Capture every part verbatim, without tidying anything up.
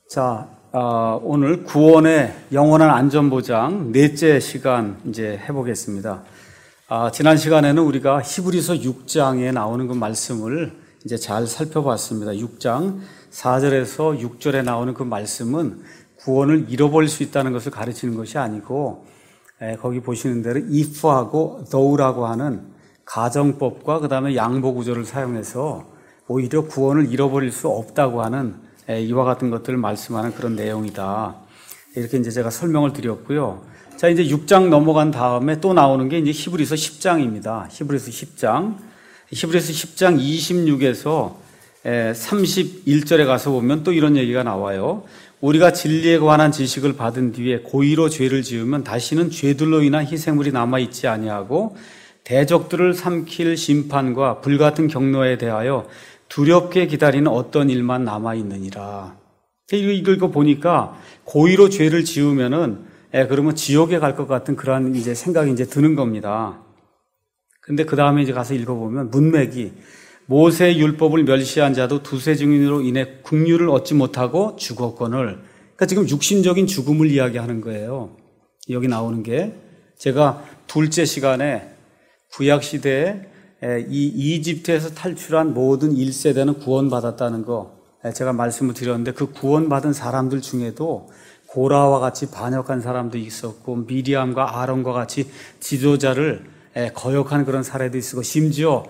자, 어, 오늘 구원의 영원한 안전보장 넷째 시간 이제 해보겠습니다. 아, 지난 시간에는 우리가 히브리서 육 장에 나오는 그 말씀을 이제 잘 살펴봤습니다. 육 장 사 절에서 육 절에 나오는 그 말씀은 구원을 잃어버릴 수 있다는 것을 가르치는 것이 아니고, 에, 거기 보시는 대로 if하고 though라고 하는 가정법과 그 다음에 양보 구조를 사용해서 오히려 구원을 잃어버릴 수 없다고 하는 이와 같은 것들을 말씀하는 그런 내용이다. 이렇게 이제 제가 설명을 드렸고요. 자, 이제 육 장 넘어간 다음에 또 나오는 게 이제 히브리서 십 장입니다. 히브리서 십 장. 히브리서 십 장 이십육에서 삼십일 절에 가서 보면 또 이런 얘기가 나와요. 우리가 진리에 관한 지식을 받은 뒤에 고의로 죄를 지으면 다시는 죄들로 인한 희생물이 남아있지 아니하고 대적들을 삼킬 심판과 불같은 경노에 대하여 두렵게 기다리는 어떤 일만 남아있느니라. 이거, 이거 보니까 고의로 죄를 지으면은, 예, 그러면 지옥에 갈 것 같은 그런 이제 생각이 이제 드는 겁니다. 근데 그 다음에 이제 가서 읽어보면 문맥이 모세의 율법을 멸시한 자도 두세 증인으로 인해 긍휼을 얻지 못하고 죽었거늘. 그러니까 지금 육신적인 죽음을 이야기하는 거예요. 여기 나오는 게 제가 둘째 시간에 구약 시대에 이 이집트에서 탈출한 모든 일 세대는 구원받았다는 거 제가 말씀을 드렸는데, 그 구원받은 사람들 중에도 고라와 같이 반역한 사람도 있었고 미리암과 아론과 같이 지도자를 거역한 그런 사례도 있었고, 심지어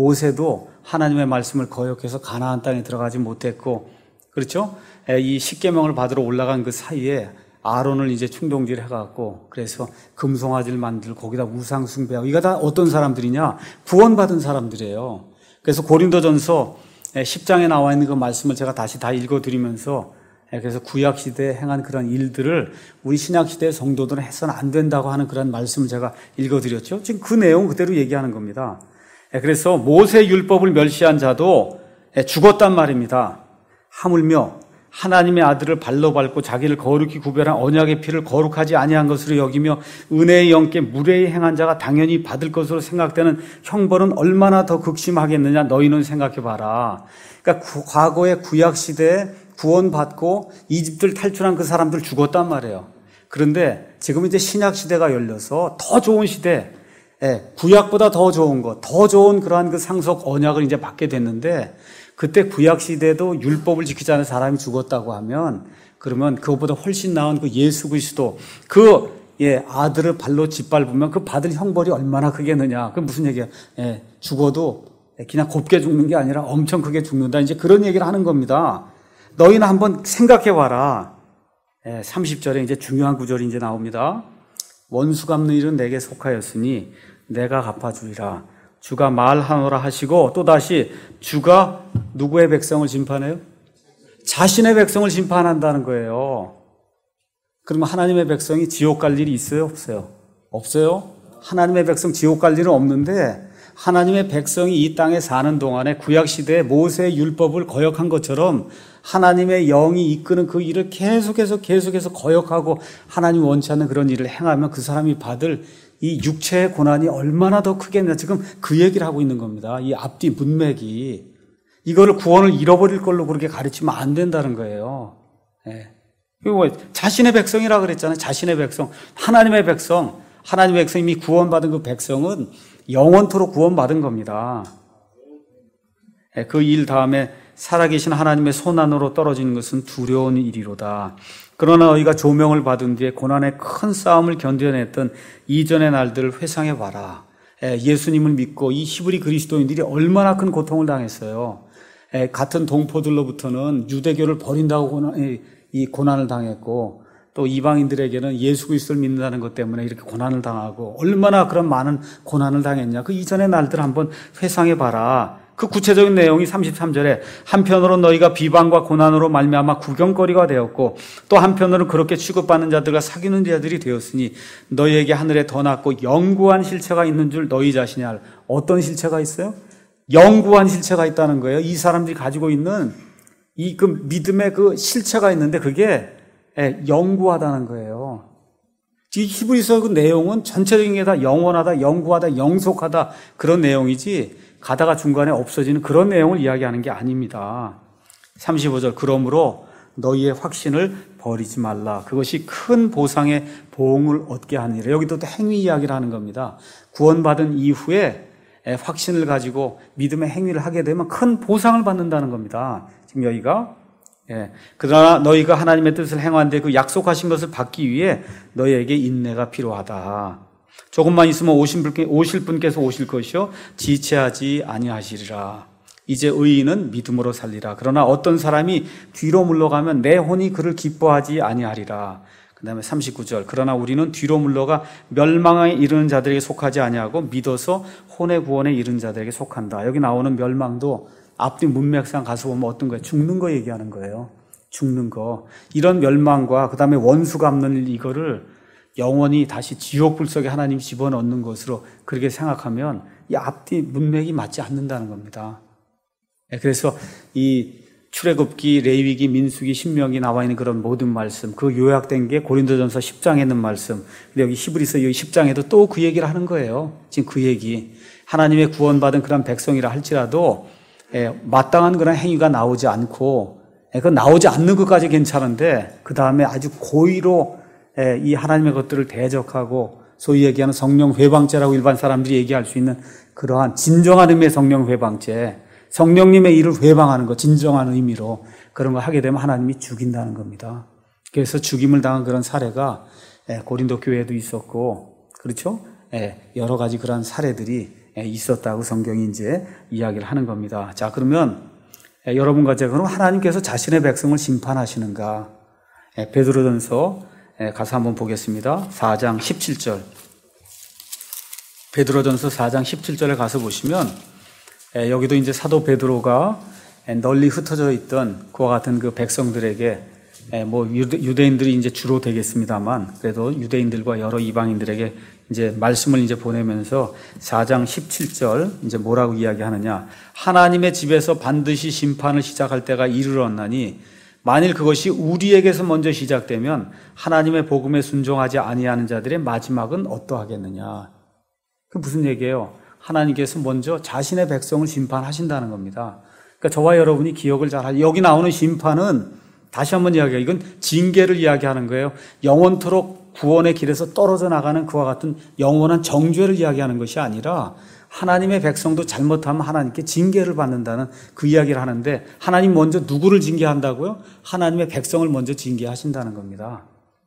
모세도 하나님의 말씀을 거역해서 가나안 땅에 들어가지 못했고, 그렇죠? 이 십계명을 받으러 올라간 그 사이에 아론을 이제 충동질 해갖고, 그래서 금송아지를 만들고 거기다 우상 숭배하고, 이거 다 어떤 사람들이냐? 구원받은 사람들이에요. 그래서 고린도전서 십 장에 나와 있는 그 말씀을 제가 다시 다 읽어드리면서, 그래서 구약시대에 행한 그런 일들을 우리 신약시대의 성도들은 해서는 안 된다고 하는 그런 말씀을 제가 읽어드렸죠. 지금 그 내용 그대로 얘기하는 겁니다. 그래서 모세 율법을 멸시한 자도 죽었단 말입니다. 하물며 하나님의 아들을 발로 밟고 자기를 거룩히 구별한 언약의 피를 거룩하지 아니한 것으로 여기며 은혜의 영께 무례히 행한 자가 당연히 받을 것으로 생각되는 형벌은 얼마나 더 극심하겠느냐 너희는 생각해봐라. 그러니까 구, 과거의 구약시대에 구원받고 이집트를 탈출한 그 사람들 죽었단 말이에요. 그런데 지금 이제 신약시대가 열려서 더 좋은 시대, 예, 구약보다 더 좋은 것, 더 좋은 그러한 그 상속 언약을 이제 받게 됐는데, 그때 구약 시대도 율법을 지키지 않은 사람이 죽었다고 하면, 그러면 그것보다 훨씬 나은 그 예수 그리스도 그 예, 아들을 발로 짓밟으면 그 받을 형벌이 얼마나 크겠느냐. 그 무슨 얘기야? 예, 죽어도 그냥 곱게 죽는 게 아니라 엄청 크게 죽는다. 이제 그런 얘기를 하는 겁니다. 너희는 한번 생각해 봐라. 예, 삼십 절에 이제 중요한 구절이 이제 나옵니다. 원수 갚는 일은 내게 속하였으니 내가 갚아주리라. 주가 말하노라 하시고, 또다시 주가 누구의 백성을 심판해요? 자신의 백성을 심판한다는 거예요. 그러면 하나님의 백성이 지옥 갈 일이 있어요? 없어요? 없어요? 하나님의 백성 지옥 갈 일은 없는데, 하나님의 백성이 이 땅에 사는 동안에 구약시대에 모세의 율법을 거역한 것처럼 하나님의 영이 이끄는 그 일을 계속해서 계속해서 거역하고 하나님 원치 않는 그런 일을 행하면 그 사람이 받을 이 육체의 고난이 얼마나 더 크겠냐. 지금 그 얘기를 하고 있는 겁니다. 이 앞뒤 문맥이. 이거를 구원을 잃어버릴 걸로 그렇게 가르치면 안 된다는 거예요. 예. 그리고 자신의 백성이라 그랬잖아요. 자신의 백성. 하나님의 백성. 하나님의 백성, 이미 구원받은 그 백성은 영원토록 구원받은 겁니다. 예. 그 일 다음에 살아계신 하나님의 손안으로 떨어지는 것은 두려운 일이로다. 그러나 너희가 조명을 받은 뒤에 고난의 큰 싸움을 견뎌냈던 이전의 날들을 회상해 봐라. 예수님을 믿고 이 히브리 그리스도인들이 얼마나 큰 고통을 당했어요. 같은 동포들로부터는 유대교를 버린다고 고난, 이 고난을 당했고, 또 이방인들에게는 예수 그리스도를 믿는다는 것 때문에 이렇게 고난을 당하고, 얼마나 그런 많은 고난을 당했냐. 그 이전의 날들 한번 회상해 봐라. 그 구체적인 내용이 삼십삼 절에 한편으로 너희가 비방과 고난으로 말미암아 구경거리가 되었고, 또 한편으로 그렇게 취급받는 자들과 사귀는 자들이 되었으니 너희에게 하늘에 더 낫고 영구한 실체가 있는 줄 너희 자신이 알. 어떤 실체가 있어요? 영구한 실체가 있다는 거예요. 이 사람들이 가지고 있는 이 그 믿음의 그 실체가 있는데 그게 영구하다는 거예요. 이 히브리서 그 내용은 전체적인 게 다 영원하다, 영구하다, 영속하다 그런 내용이지, 가다가 중간에 없어지는 그런 내용을 이야기하는 게 아닙니다. 삼십오 절, 그러므로 너희의 확신을 버리지 말라. 그것이 큰 보상의 보응을 얻게 하니라. 여기도 또 행위 이야기를 하는 겁니다. 구원받은 이후에 확신을 가지고 믿음의 행위를 하게 되면 큰 보상을 받는다는 겁니다. 지금 여기가 예. 그러나 너희가 하나님의 뜻을 행하는데 그 약속하신 것을 받기 위해 너희에게 인내가 필요하다. 조금만 있으면 오실 분께, 오실 분께서 오실 것이요 지체하지 아니하시리라. 이제 의인은 믿음으로 살리라. 그러나 어떤 사람이 뒤로 물러가면 내 혼이 그를 기뻐하지 아니하리라. 그 다음에 삼십구 절. 그러나 우리는 뒤로 물러가 멸망에 이르는 자들에게 속하지 아니하고 믿어서 혼의 구원에 이르는 자들에게 속한다. 여기 나오는 멸망도 앞뒤 문맥상 가서 보면 어떤 거예요? 죽는 거 얘기하는 거예요. 죽는 거. 이런 멸망과 그 다음에 원수 갚는 이거를 영원히 다시 지옥 불속에 하나님 집어넣는 것으로 그렇게 생각하면 이 앞뒤 문맥이 맞지 않는다는 겁니다. 그래서 이 출애굽기, 레위기, 민수기, 신명기 나와 있는 그런 모든 말씀, 그 요약된 게 고린도전서 십 장에 있는 말씀, 근데 여기 히브리서 여기 십 장에도 또 그 얘기를 하는 거예요. 지금 그 얘기. 하나님의 구원받은 그런 백성이라 할지라도 예, 마땅한 그런 행위가 나오지 않고, 예, 그 나오지 않는 것까지 괜찮은데, 그 다음에 아주 고의로 예, 이 하나님의 것들을 대적하고, 소위 얘기하는 성령 회방죄라고 일반 사람들이 얘기할 수 있는 그러한 진정한 의미의 성령 회방죄, 성령님의 일을 회방하는 것, 진정한 의미로 그런 거 하게 되면 하나님이 죽인다는 겁니다. 그래서 죽임을 당한 그런 사례가 예, 고린도 교회에도 있었고, 그렇죠? 예, 여러 가지 그런 사례들이 있었다고 성경이 이제 이야기를 하는 겁니다. 자, 그러면 여러분과 제가 그럼 하나님께서 자신의 백성을 심판하시는가? 베드로전서 가서 한번 보겠습니다. 사 장 십칠 절. 베드로전서 사 장 십칠 절에 가서 보시면 여기도 이제 사도 베드로가 널리 흩어져 있던 그와 같은 그 백성들에게 뭐 유대인들이 이제 주로 되겠습니다만 그래도 유대인들과 여러 이방인들에게 이제 말씀을 이제 보내면서 사 장 십칠 절 이제 뭐라고 이야기하느냐. 하나님의 집에서 반드시 심판을 시작할 때가 이르렀나니 만일 그것이 우리에게서 먼저 시작되면 하나님의 복음에 순종하지 아니하는 자들의 마지막은 어떠하겠느냐. 그 무슨 얘기예요? 하나님께서 먼저 자신의 백성을 심판하신다는 겁니다. 그러니까 저와 여러분이 기억을 잘 하죠. 여기 나오는 심판은 다시 한번 이야기해요. 이건 징계를 이야기하는 거예요. 영원토록 구원의 길에서 떨어져 나가는 그와 같은 영원한 정죄를 이야기하는 것이 아니라 하나님의 백성도 잘못하면 하나님께 징계를 받는다는 그 이야기를 하는데 하나님 먼저 누구를 징계한다고요? 하나님의 백성을 먼저 징계하신다는 겁니다.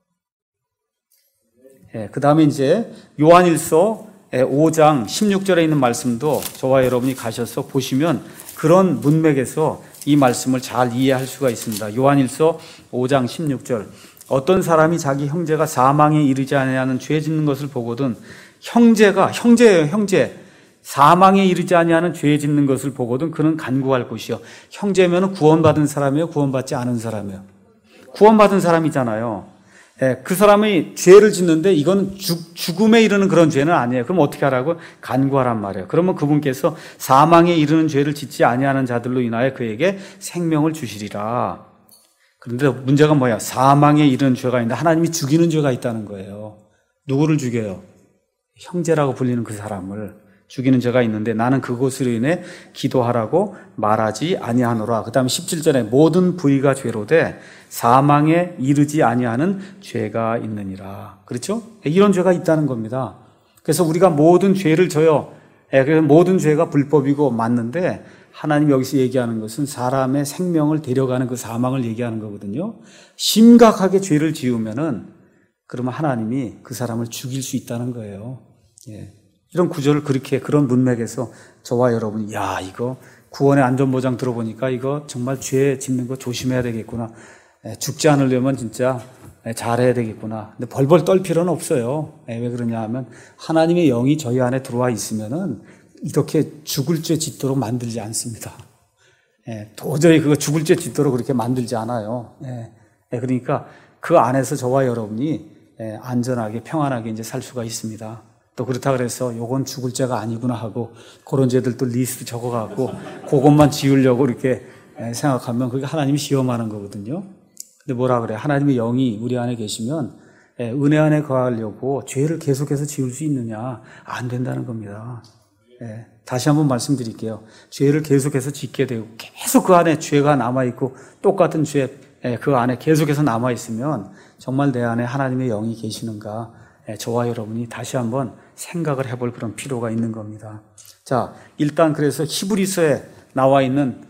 예, 그 다음에 이제 요한일서 오 장 십육 절에 있는 말씀도 저와 여러분이 가셔서 보시면 그런 문맥에서 이 말씀을 잘 이해할 수가 있습니다. 요한일서 오 장 십육 절. 어떤 사람이 자기 형제가 사망에 이르지 아니하는 죄 짓는 것을 보거든 형제가 형제예요, 형제. 사망에 이르지 아니하는 죄 짓는 것을 보거든 그는 간구할 것이요. 형제면은 구원받은 사람이에요, 구원받지 않은 사람이에요. 구원받은 사람이잖아요. 예, 그 사람이 죄를 짓는데 이건 죽, 죽음에 이르는 그런 죄는 아니에요. 그럼 어떻게 하라고? 간구하란 말이에요. 그러면 그분께서 사망에 이르는 죄를 짓지 아니하는 자들로 인하여 그에게 생명을 주시리라. 그런데 문제가 뭐야? 사망에 이르는 죄가 있는데 하나님이 죽이는 죄가 있다는 거예요. 누구를 죽여요? 형제라고 불리는 그 사람을 죽이는 죄가 있는데 나는 그것으로 인해 기도하라고 말하지 아니하노라. 그 다음에 십칠 절에 모든 부위가 죄로되 사망에 이르지 아니하는 죄가 있느니라. 그렇죠? 이런 죄가 있다는 겁니다. 그래서 우리가 모든 죄를 져요. 그래서 모든 죄가 불법이고 맞는데 하나님 여기서 얘기하는 것은 사람의 생명을 데려가는 그 사망을 얘기하는 거거든요. 심각하게 죄를 지으면은 그러면 하나님이 그 사람을 죽일 수 있다는 거예요. 예. 이런 구절을 그렇게 그런 문맥에서 저와 여러분이 야 이거 구원의 안전보장 들어보니까 이거 정말 죄 짓는 거 조심해야 되겠구나. 죽지 않으려면 진짜 잘해야 되겠구나. 근데 벌벌 떨 필요는 없어요. 왜 그러냐 하면 하나님의 영이 저희 안에 들어와 있으면은 이렇게 죽을 죄 짓도록 만들지 않습니다. 도저히 그거 죽을 죄 짓도록 그렇게 만들지 않아요. 그러니까 그 안에서 저와 여러분이 안전하게 평안하게 이제 살 수가 있습니다. 또 그렇다 그래서 요건 죽을 죄가 아니구나 하고 그런 죄들도 리스트 적어갖고 그것만 지우려고 이렇게 생각하면 그게 하나님이 시험하는 거거든요. 근데 뭐라 그래? 하나님의 영이 우리 안에 계시면 은혜 안에 거하려고 죄를 계속해서 지울 수 있느냐? 안 된다는 겁니다. 다시 한번 말씀드릴게요. 죄를 계속해서 짓게 되고 계속 그 안에 죄가 남아있고 똑같은 죄 그 안에 계속해서 남아있으면 정말 내 안에 하나님의 영이 계시는가, 저와 여러분이 다시 한번 생각을 해볼 그런 필요가 있는 겁니다. 자, 일단 그래서 히브리서에 나와 있는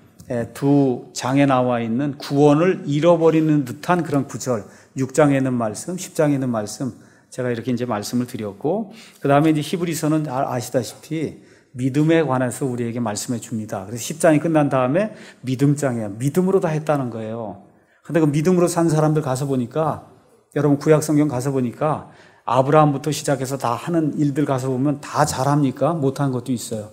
두 장에 나와 있는 구원을 잃어버리는 듯한 그런 구절, 육 장에 있는 말씀, 십 장에 있는 말씀, 제가 이렇게 이제 말씀을 드렸고, 그 다음에 이제 히브리서는 아시다시피 믿음에 관해서 우리에게 말씀해 줍니다. 그래서 십 장이 끝난 다음에 믿음장이에요. 믿음으로 다 했다는 거예요. 근데 그 믿음으로 산 사람들 가서 보니까, 여러분 구약 성경 가서 보니까 아브라함부터 시작해서 다 하는 일들 가서 보면 다 잘합니까? 못한 것도 있어요.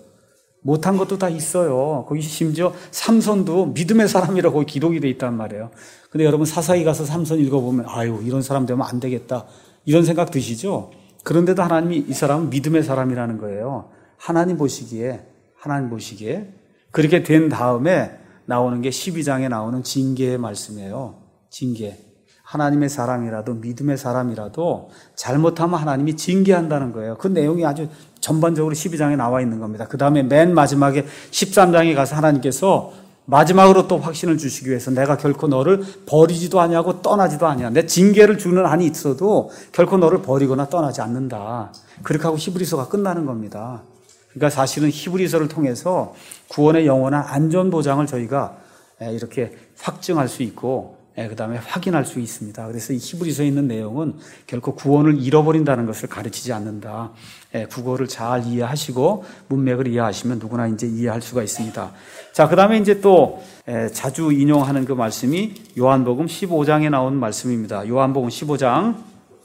못한 것도 다 있어요. 거기 심지어 삼손도 믿음의 사람이라고 기록이 돼 있단 말이에요. 근데 여러분 사사기 가서 삼손 읽어보면 아유 이런 사람 되면 안 되겠다 이런 생각 드시죠? 그런데도 하나님이 이 사람은 믿음의 사람이라는 거예요. 하나님 보시기에 하나님 보시기에 그렇게 된 다음에 나오는 게 십이 장에 나오는 징계의 말씀이에요. 징계. 하나님의 사람이라도 믿음의 사람이라도 잘못하면 하나님이 징계한다는 거예요. 그 내용이 아주 전반적으로 십이 장에 나와 있는 겁니다. 그 다음에 맨 마지막에 십삼 장에 가서 하나님께서 마지막으로 또 확신을 주시기 위해서 내가 결코 너를 버리지도 아니하고 떠나지도 아니야. 내 징계를 주는 한이 있어도 결코 너를 버리거나 떠나지 않는다. 그렇게 하고 히브리서가 끝나는 겁니다. 그러니까 사실은 히브리서를 통해서 구원의 영원한 안전보장을 저희가 이렇게 확증할 수 있고 그 다음에 확인할 수 있습니다. 그래서 이 히브리서에 있는 내용은 결코 구원을 잃어버린다는 것을 가르치지 않는다. 국어를 잘 이해하시고 문맥을 이해하시면 누구나 이제 이해할 수가 있습니다. 자, 그 다음에 이제 또 자주 인용하는 그 말씀이 요한복음 십오 장에 나온 말씀입니다. 요한복음 십오 장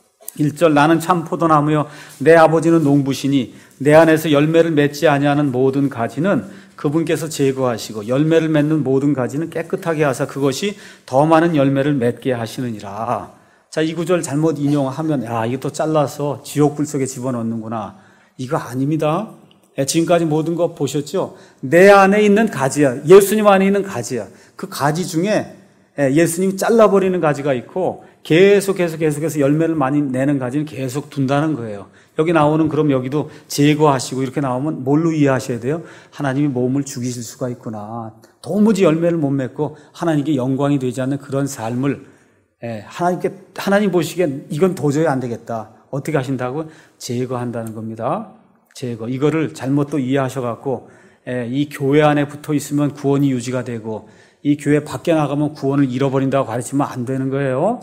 일 절 나는 참 포도나무여 내 아버지는 농부시니 내 안에서 열매를 맺지 아니하는 모든 가지는 그분께서 제거하시고 열매를 맺는 모든 가지는 깨끗하게 하사 그것이 더 많은 열매를 맺게 하시느니라. 자, 이 구절 잘못 인용하면 야 이거 또 잘라서 지옥불 속에 집어넣는구나. 이거 아닙니다. 지금까지 모든 거 보셨죠? 내 안에 있는 가지야. 예수님 안에 있는 가지야. 그 가지 중에 예수님이 잘라버리는 가지가 있고 계속 계속 계속해서 열매를 많이 내는 가지는 계속 둔다는 거예요. 여기 나오는 그럼 여기도 제거하시고 이렇게 나오면 뭘로 이해하셔야 돼요? 하나님이 몸을 죽이실 수가 있구나. 도무지 열매를 못 맺고 하나님께 영광이 되지 않는 그런 삶을 하나님께 하나님 보시기엔 이건 도저히 안 되겠다. 어떻게 하신다고? 제거한다는 겁니다. 제거. 이거를 잘못 또 이해하셔갖고 이 교회 안에 붙어 있으면 구원이 유지가 되고 이 교회 밖에 나가면 구원을 잃어버린다고 가르치면 안 되는 거예요.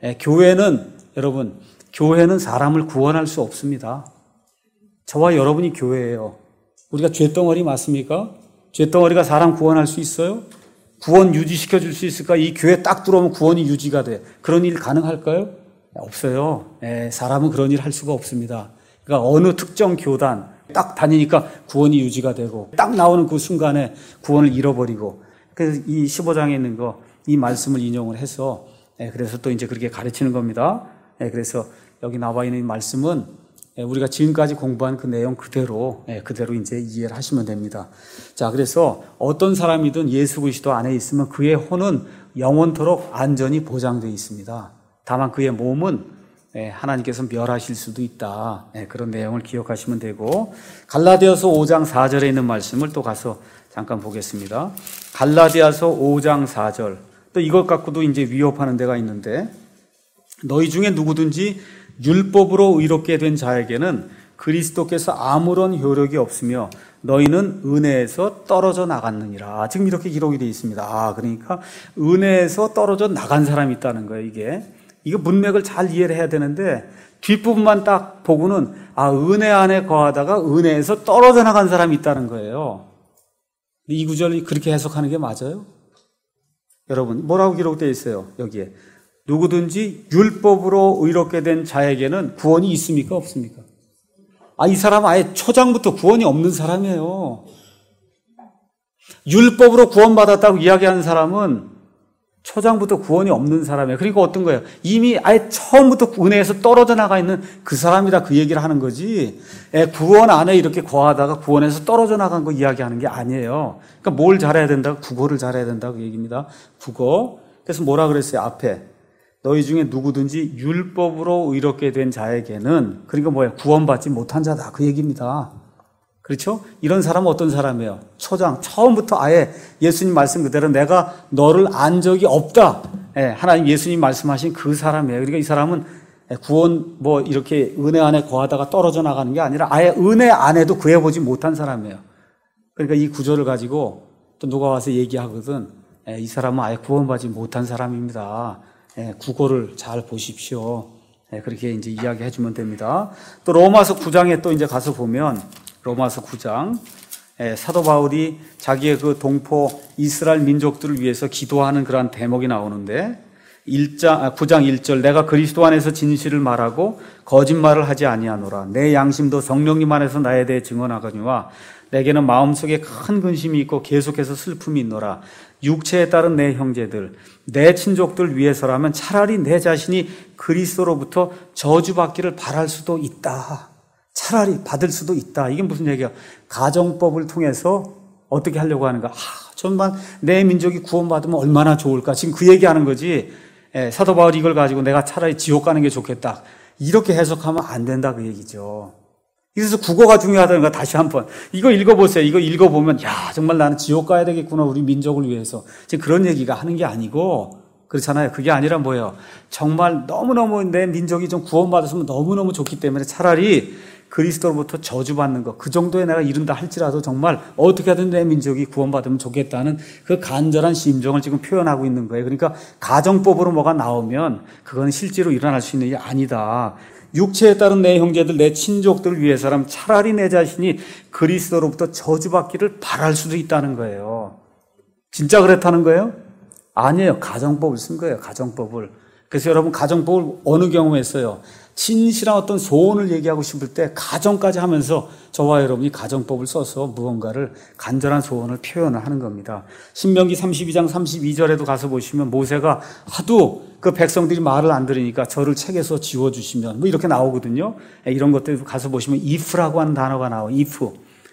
교회는 여러분 교회는 사람을 구원할 수 없습니다. 저와 여러분이 교회예요. 우리가 죄덩어리 맞습니까? 죄덩어리가 사람 구원할 수 있어요? 구원 유지시켜 줄 수 있을까? 이 교회 딱 들어오면 구원이 유지가 돼. 그런 일 가능할까요? 없어요. 에, 사람은 그런 일 할 수가 없습니다. 그러니까 어느 특정 교단 딱 다니니까 구원이 유지가 되고 딱 나오는 그 순간에 구원을 잃어버리고 그래서 이 십오 장에 있는 거 이 말씀을 인용을 해서 에, 그래서 또 이제 그렇게 가르치는 겁니다. 예, 그래서 여기 나와 있는 말씀은 우리가 지금까지 공부한 그 내용 그대로, 예, 그대로 이제 이해를 하시면 됩니다. 자, 그래서 어떤 사람이든 예수 그리스도 안에 있으면 그의 혼은 영원토록 안전이 보장되어 있습니다. 다만 그의 몸은 예, 하나님께서 멸하실 수도 있다. 예, 그런 내용을 기억하시면 되고, 갈라디아서 오 장 사 절에 있는 말씀을 또 가서 잠깐 보겠습니다. 갈라디아서 오 장 사 절. 또 이것 갖고도 이제 위협하는 데가 있는데, 너희 중에 누구든지 율법으로 의롭게 된 자에게는 그리스도께서 아무런 효력이 없으며 너희는 은혜에서 떨어져 나갔느니라. 지금 이렇게 기록이 되어 있습니다. 아, 그러니까 은혜에서 떨어져 나간 사람이 있다는 거예요, 이게. 이거 문맥을 잘 이해를 해야 되는데 뒷부분만 딱 보고는 아, 은혜 안에 거하다가 은혜에서 떨어져 나간 사람이 있다는 거예요. 이 구절이 그렇게 해석하는 게 맞아요? 여러분, 뭐라고 기록되어 있어요, 여기에? 누구든지 율법으로 의롭게 된 자에게는 구원이 있습니까? 없습니까? 아, 이 사람은 아예 초장부터 구원이 없는 사람이에요. 율법으로 구원받았다고 이야기하는 사람은 초장부터 구원이 없는 사람이에요. 그러니까 어떤 거예요? 이미 아예 처음부터 은혜에서 떨어져 나가 있는 그 사람이다 그 얘기를 하는 거지. 구원 안에 이렇게 거하다가 구원에서 떨어져 나간 거 이야기하는 게 아니에요. 그러니까 뭘 잘해야 된다고? 국어를 잘해야 된다고 그 얘기입니다. 국어. 그래서 뭐라 그랬어요? 앞에. 너희 중에 누구든지 율법으로 의롭게 된 자에게는, 그러니까 뭐예요? 구원받지 못한 자다 그 얘기입니다. 그렇죠? 이런 사람은 어떤 사람이에요? 초장, 처음부터 아예 예수님 말씀 그대로 내가 너를 안 적이 없다. 예, 하나님 예수님 말씀하신 그 사람이에요. 그러니까 이 사람은 구원 뭐 이렇게 은혜 안에 거하다가 떨어져 나가는 게 아니라 아예 은혜 안에도 구해보지 못한 사람이에요. 그러니까 이 구절을 가지고 또 누가 와서 얘기하거든. 예, 이 사람은 아예 구원받지 못한 사람입니다. 예, 국어를 잘 보십시오. 예, 그렇게 이제 이야기해 주면 됩니다. 또 로마서 구 장에 또 이제 가서 보면 로마서 구 장 예, 사도 바울이 자기의 그 동포 이스라엘 민족들을 위해서 기도하는 그러한 대목이 나오는데 일 장, 아, 구 장 일 절 내가 그리스도 안에서 진실을 말하고 거짓말을 하지 아니하노라. 내 양심도 성령님 안에서 나에 대해 증언하거니와 내게는 마음속에 큰 근심이 있고 계속해서 슬픔이 있노라. 육체에 따른 내 형제들, 내 친족들 위해서라면 차라리 내 자신이 그리스도로부터 저주받기를 바랄 수도 있다. 차라리 받을 수도 있다. 이게 무슨 얘기야? 가정법을 통해서 어떻게 하려고 하는가? 아, 정말 내 민족이 구원받으면 얼마나 좋을까? 지금 그 얘기하는 거지. 예, 사도 바울이 이걸 가지고 내가 차라리 지옥 가는 게 좋겠다. 이렇게 해석하면 안 된다 그 얘기죠. 그래서 국어가 중요하다는 거 다시 한번 이거 읽어보세요. 이거 읽어보면 야 정말 나는 지옥 가야 되겠구나 우리 민족을 위해서. 지금 그런 얘기가 하는 게 아니고 그렇잖아요. 그게 아니라 뭐예요? 정말 너무너무 내 민족이 좀 구원받았으면 너무너무 좋기 때문에 차라리 그리스도로부터 저주받는 것, 그 정도에 내가 이른다 할지라도 정말 어떻게 하든 내 민족이 구원받으면 좋겠다는 그 간절한 심정을 지금 표현하고 있는 거예요. 그러니까 가정법으로 뭐가 나오면 그건 실제로 일어날 수 있는 일이 아니다. 육체에 따른 내 형제들, 내 친족들을 위해서라면 차라리 내 자신이 그리스도로부터 저주받기를 바랄 수도 있다는 거예요. 진짜 그렇다는 거예요? 아니에요. 가정법을 쓴 거예요. 가정법을. 그래서 여러분 가정법을 어느 경우에 써요? 진실한 어떤 소원을 얘기하고 싶을 때 가정까지 하면서 저와 여러분이 가정법을 써서 무언가를 간절한 소원을 표현을 하는 겁니다. 신명기 삼십이 장 삼십이 절에도 가서 보시면 모세가 하도 그 백성들이 말을 안 들으니까 저를 책에서 지워주시면 뭐 이렇게 나오거든요. 이런 것들 가서 보시면 if라고 하는 단어가 나와요. if.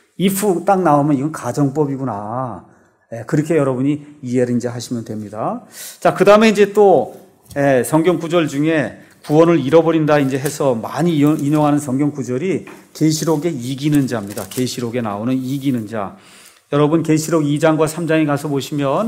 if 딱 나오면 이건 가정법이구나. 그렇게 여러분이 이해를 이제 하시면 됩니다. 자, 그 다음에 이제 또 성경 구절 중에 구원을 잃어버린다 이제 해서 많이 인용하는 성경 구절이 계시록의 이기는 자입니다. 계시록에 나오는 이기는 자. 여러분 계시록 이 장과 삼 장에 가서 보시면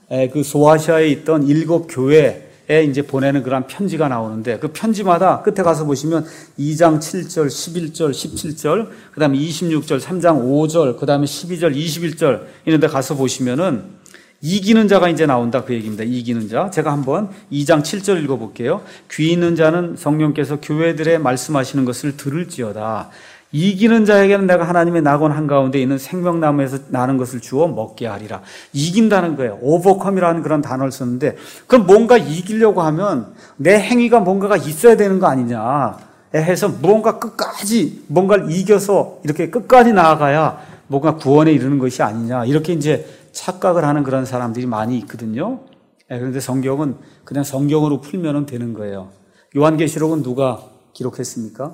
그 소아시아에 있던 일곱 교회에 이제 보내는 그런 편지가 나오는데 그 편지마다 끝에 가서 보시면 이 장 칠 절, 십일 절, 십칠 절, 그다음에 이십육 절, 삼 장 오 절, 그다음에 십이 절, 이십일 절 이런 데 가서 보시면은 이기는 자가 이제 나온다 그 얘기입니다. 이기는 자. 제가 한번 이 장 칠 절 읽어볼게요. 귀 있는 자는 성령께서 교회들의 말씀하시는 것을 들을지어다. 이기는 자에게는 내가 하나님의 낙원 한가운데 있는 생명나무에서 나는 것을 주어 먹게 하리라. 이긴다는 거예요. 오버컴이라는 그런 단어를 썼는데 그럼 뭔가 이기려고 하면 내 행위가 뭔가가 있어야 되는 거 아니냐 해서 무언가 끝까지 뭔가를 이겨서 이렇게 끝까지 나아가야 뭔가 구원에 이르는 것이 아니냐 이렇게 이제 착각을 하는 그런 사람들이 많이 있거든요. 그런데 성경은 그냥 성경으로 풀면 되는 거예요. 요한계시록은 누가 기록했습니까?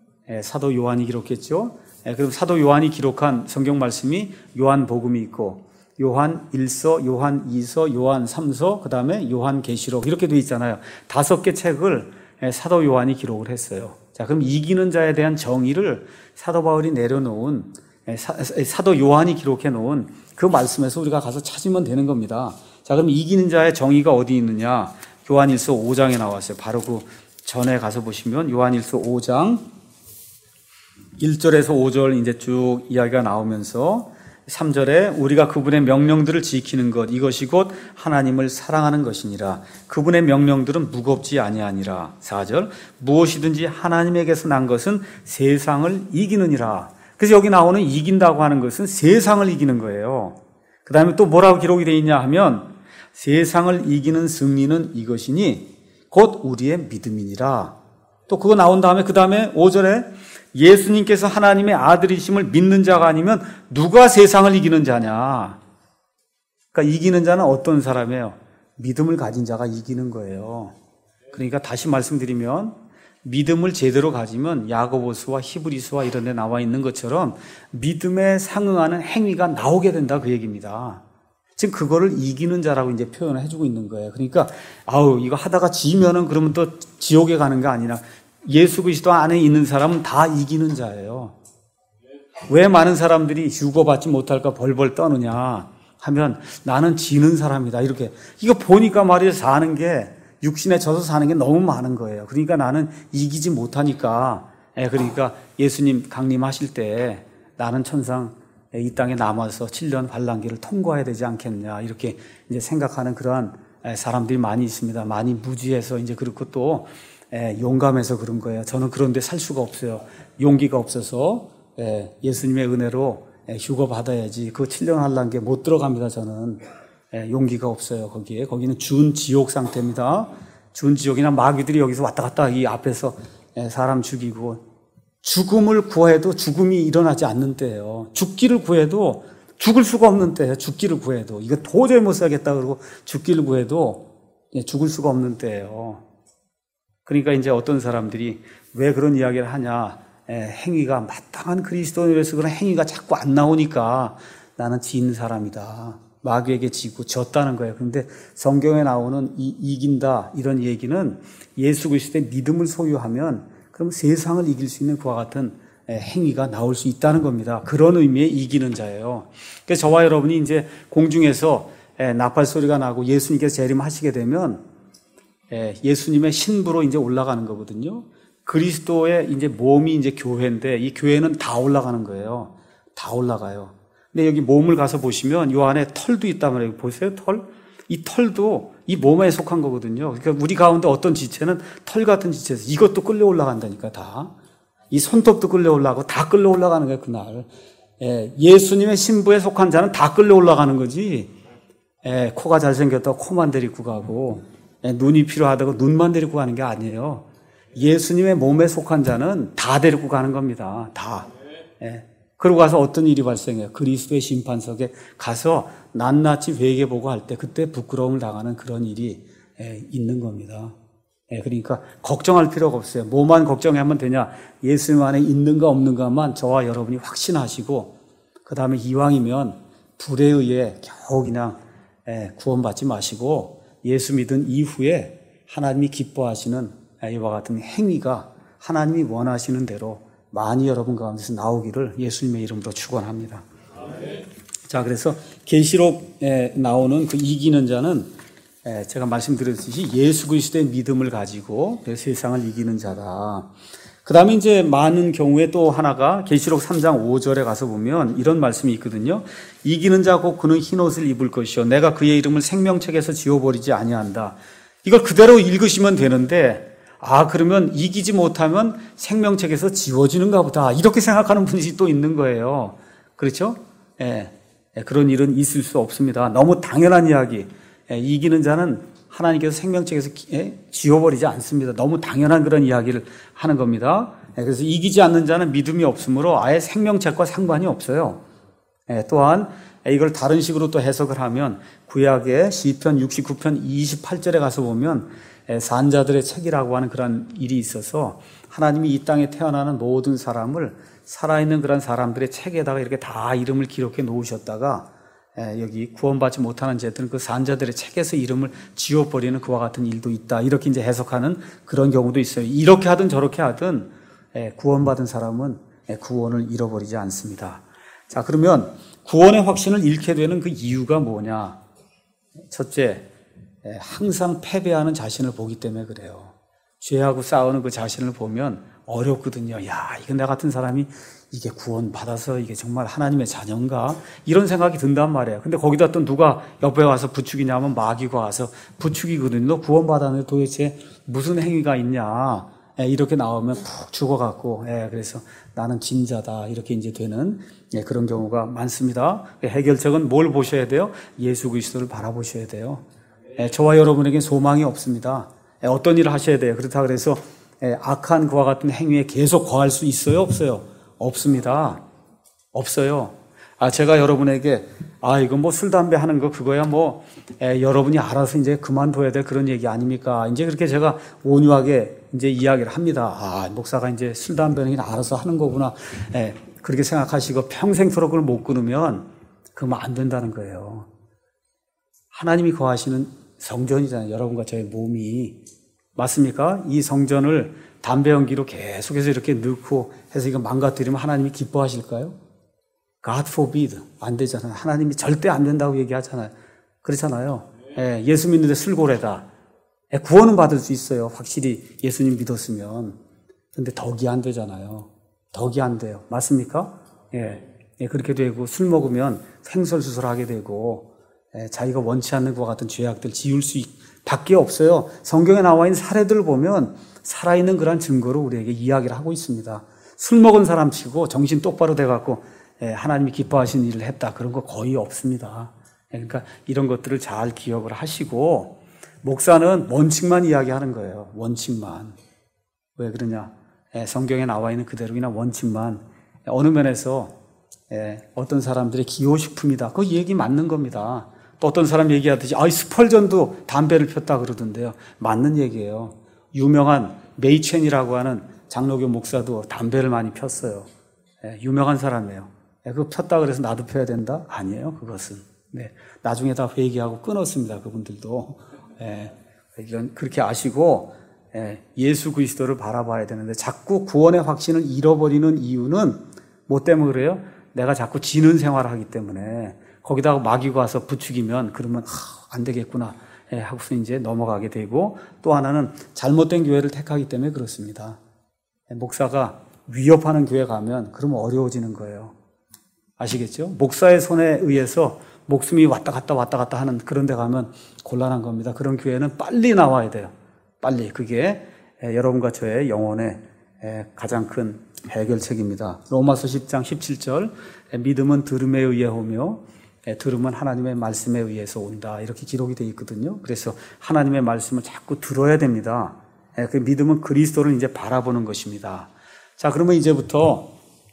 사도 요한이 기록했죠. 그럼 사도 요한이 기록한 성경 말씀이 요한복음이 있고 요한 일 서, 요한 이 서, 요한 삼 서, 그 다음에 요한계시록 이렇게 돼 있잖아요. 다섯 개 책을 사도 요한이 기록을 했어요. 자, 그럼 이기는 자에 대한 정의를 사도 바울이 내려놓은 사도 요한이 기록해 놓은 그 말씀에서 우리가 가서 찾으면 되는 겁니다. 자, 그럼 이기는 자의 정의가 어디 있느냐? 요한 일 서 오 장에 나왔어요. 바로 그 전에 가서 보시면 요한 일 서 오 장 일 절에서 오 절 이제 쭉 이야기가 나오면서 삼 절에 우리가 그분의 명령들을 지키는 것 이것이 곧 하나님을 사랑하는 것이니라. 그분의 명령들은 무겁지 아니하니라. 사 절 무엇이든지 하나님에게서 난 것은 세상을 이기느니라. 그래서 여기 나오는 이긴다고 하는 것은 세상을 이기는 거예요. 그 다음에 또 뭐라고 기록이 되어 있냐 하면 세상을 이기는 승리는 이것이니 곧 우리의 믿음이니라. 또 그거 나온 다음에 그 다음에 오 절에 예수님께서 하나님의 아들이심을 믿는 자가 아니면 누가 세상을 이기는 자냐. 그러니까 이기는 자는 어떤 사람이에요? 믿음을 가진 자가 이기는 거예요. 그러니까 다시 말씀드리면 믿음을 제대로 가지면 야고보서와 히브리서와 이런 데 나와 있는 것처럼 믿음에 상응하는 행위가 나오게 된다 그 얘기입니다. 지금 그거를 이기는 자라고 이제 표현을 해주고 있는 거예요. 그러니까 아우 이거 하다가 지면은 그러면 또 지옥에 가는 게 아니라 예수 그리스도 안에 있는 사람은 다 이기는 자예요. 왜 많은 사람들이 휴거받지 못할까 벌벌 떠느냐 하면 나는 지는 사람이다. 이렇게. 이거 보니까 말이야 사는 게 육신에 져서 사는 게 너무 많은 거예요. 그러니까 나는 이기지 못하니까. 예, 그러니까 예수님 강림하실 때 나는 천상 이 땅에 남아서 칠 년 환란기를 통과해야 되지 않겠냐. 이렇게 이제 생각하는 그러한 사람들이 많이 있습니다. 많이 무지해서 이제 그렇고 또 용감해서 그런 거예요. 저는 그런데 살 수가 없어요. 용기가 없어서 예수님의 은혜로 휴거 받아야지. 그 칠 년 환란기에 못 들어갑니다. 저는 용기가 없어요. 거기에 거기는 준 지옥 상태입니다. 준 지옥이나 마귀들이 여기서 왔다 갔다 이 앞에서 사람 죽이고 죽음을 구해도 죽음이 일어나지 않는 때예요. 죽기를 구해도 죽을 수가 없는 때예요. 죽기를 구해도 이거 도저히 못 살겠다 그러고 죽기를 구해도 죽을 수가 없는 때예요. 그러니까 이제 어떤 사람들이 왜 그런 이야기를 하냐? 행위가 마땅한 그리스도인으로서 그런 행위가 자꾸 안 나오니까 나는 진 사람이다. 마귀에게 지고 졌다는 거예요. 그런데 성경에 나오는 이 이긴다 이런 얘기는 예수 그리스도의 믿음을 소유하면 그럼 세상을 이길 수 있는 그와 같은 행위가 나올 수 있다는 겁니다. 그런 의미의 이기는 자예요. 그래서 저와 여러분이 이제 공중에서 나팔 소리가 나고 예수님께서 재림하시게 되면 예수님의 신부로 이제 올라가는 거거든요. 그리스도의 이제 몸이 이제 교회인데 이 교회는 다 올라가는 거예요. 다 올라가요. 근데 여기 몸을 가서 보시면 이 안에 털도 있단 말이에요. 보세요, 털. 이 털도 이 몸에 속한 거거든요. 그러니까 우리 가운데 어떤 지체는 털 같은 지체에서 이것도 끌려 올라간다니까 다. 이 손톱도 끌려 올라가고 다 끌려 올라가는 거예요, 그날. 예, 예수님의 신부에 속한 자는 다 끌려 올라가는 거지. 예, 코가 잘생겼다고 코만 데리고 가고 예, 눈이 필요하다고 눈만 데리고 가는 게 아니에요. 예수님의 몸에 속한 자는 다 데리고 가는 겁니다. 다. 예. 그러고 가서 어떤 일이 발생해요? 그리스도의 심판석에 가서 낱낱이 회개보고 할 때 그때 부끄러움을 당하는 그런 일이 있는 겁니다. 그러니까 걱정할 필요가 없어요. 뭐만 걱정하면 되냐? 예수님 안에 있는가 없는가만 저와 여러분이 확신하시고 그 다음에 이왕이면 불에 의해 겨우 그냥 구원받지 마시고 예수 믿은 이후에 하나님이 기뻐하시는 이와 같은 행위가 하나님이 원하시는 대로 많이 여러분 가운데서 나오기를 예수님의 이름으로 축원합니다. 자, 그래서 계시록에 나오는 그 이기는 자는 제가 말씀드렸듯이 예수 그리스도의 믿음을 가지고 세상을 이기는 자다. 그 다음에 이제 많은 경우에 또 하나가 계시록 삼 장 오 절에 가서 보면 이런 말씀이 있거든요. 이기는 자 곧 그는 흰옷을 입을 것이요 내가 그의 이름을 생명책에서 지워버리지 아니한다. 이걸 그대로 읽으시면 되는데 아, 그러면 이기지 못하면 생명책에서 지워지는가 보다. 이렇게 생각하는 분이 또 있는 거예요. 그렇죠? 예, 예, 그런 일은 있을 수 없습니다. 너무 당연한 이야기. 예, 이기는 자는 하나님께서 생명책에서 예, 지워버리지 않습니다. 너무 당연한 그런 이야기를 하는 겁니다. 예, 그래서 이기지 않는 자는 믿음이 없으므로 아예 생명책과 상관이 없어요. 예, 또한 이걸 다른 식으로 또 해석을 하면 구약의 시편 육십구 편 이십팔 절에 가서 보면 산자들의 책이라고 하는 그런 일이 있어서 하나님이 이 땅에 태어나는 모든 사람을 살아있는 그런 사람들의 책에다가 이렇게 다 이름을 기록해 놓으셨다가 여기 구원받지 못하는 자들은 그 산자들의 책에서 이름을 지워버리는 그와 같은 일도 있다. 이렇게 이제 해석하는 그런 경우도 있어요. 이렇게 하든 저렇게 하든 구원받은 사람은 구원을 잃어버리지 않습니다. 자, 그러면 구원의 확신을 잃게 되는 그 이유가 뭐냐? 첫째, 항상 패배하는 자신을 보기 때문에 그래요. 죄하고 싸우는 그 자신을 보면 어렵거든요. 야, 이거 나 같은 사람이 이게 구원받아서 이게 정말 하나님의 자녀인가? 이런 생각이 든단 말이에요. 근데 거기다 또 누가 옆에 와서 부추기냐면 마귀가 와서 부추기거든요. 너 구원받았는데 도대체 무슨 행위가 있냐? 이렇게 나오면 푹 죽어갖고, 그래서 나는 진자다. 이렇게 이제 되는 그런 경우가 많습니다. 해결책은 뭘 보셔야 돼요? 예수 그리스도를 바라보셔야 돼요. 저와 여러분에게 소망이 없습니다. 어떤 일을 하셔야 돼요? 그렇다 그래서 악한 그와 같은 행위에 계속 거할 수 있어요? 없어요? 없습니다. 없어요. 아, 제가 여러분에게 아, 이거 뭐 술, 담배 하는 거 그거야 뭐 에, 여러분이 알아서 이제 그만둬야 될 그런 얘기 아닙니까? 이제 그렇게 제가 온유하게 이제 이야기를 합니다. 아, 목사가 이제 술, 담배는 그냥 알아서 하는 거구나. 에, 그렇게 생각하시고 평생토록 그걸 못 끊으면 그러면 안 된다는 거예요. 하나님이 거하시는 성전이잖아요. 여러분과 저의 몸이. 맞습니까? 이 성전을 담배 연기로 계속해서 이렇게 넣고 해서 이거 망가뜨리면 하나님이 기뻐하실까요? God forbid. 안 되잖아요. 하나님이 절대 안 된다고 얘기하잖아요. 그렇잖아요. 예, 예수 믿는데 술고래다. 예, 구원은 받을 수 있어요. 확실히 예수님 믿었으면. 근데 덕이 안 되잖아요. 덕이 안 돼요. 맞습니까? 예, 예 그렇게 되고 술 먹으면 횡설수설하게 되고 예, 자기가 원치 않는 것과 같은 죄악들 지을 수 밖에 없어요. 성경에 나와 있는 사례들을 보면 살아있는 그런 증거로 우리에게 이야기를 하고 있습니다. 술 먹은 사람 치고 정신 똑바로 돼갖고 예, 하나님이 기뻐하시는 일을 했다. 그런 거 거의 없습니다. 예, 그러니까 이런 것들을 잘 기억을 하시고 목사는 원칙만 이야기하는 거예요. 원칙만. 왜 그러냐? 예, 성경에 나와 있는 그대로 그냥 원칙만. 예, 어느 면에서 예, 어떤 사람들의 기호식품이다. 그 얘기 맞는 겁니다. 또 어떤 사람 얘기하듯이 아, 스펄전도 담배를 폈다 그러던데요. 맞는 얘기예요. 유명한 메이첸이라고 하는 장로교 목사도 담배를 많이 폈어요. 예, 유명한 사람이에요. 예, 그거 폈다 그래서 나도 펴야 된다? 아니에요, 그것은. 네, 나중에 다 회개하고 끊었습니다, 그분들도. 예, 이건 그렇게 아시고 예, 예수 그리스도를 바라봐야 되는데 자꾸 구원의 확신을 잃어버리는 이유는 뭐 때문에 그래요? 내가 자꾸 지는 생활을 하기 때문에 거기다가 마귀가 와서 부추기면 그러면 아, 안 되겠구나 예, 하고서 이제 넘어가게 되고 또 하나는 잘못된 교회를 택하기 때문에 그렇습니다. 예, 목사가 위협하는 교회 가면 그러면 어려워지는 거예요. 아시겠죠? 목사의 손에 의해서 목숨이 왔다 갔다 왔다 갔다 하는 그런 데 가면 곤란한 겁니다. 그런 교회는 빨리 나와야 돼요. 빨리. 그게 예, 여러분과 저의 영혼의 예, 가장 큰 해결책입니다. 로마서 십 장 십칠 절 예, 믿음은 들음에 의해 오며 예, 들음은 하나님의 말씀에 의해서 온다. 이렇게 기록이 되어 있거든요. 그래서 하나님의 말씀을 자꾸 들어야 됩니다. 예, 그 믿음은 그리스도를 이제 바라보는 것입니다. 자, 그러면 이제부터